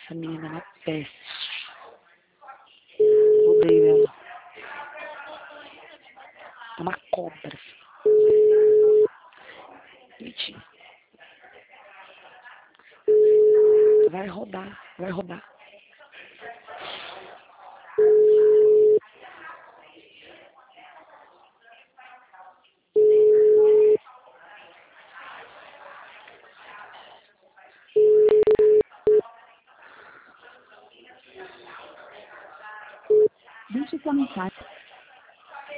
Essa menina é uma peste. Odeio ela. É uma cobra. Mentira. Vai rodar, vai rodar. Deixe sua mensagem.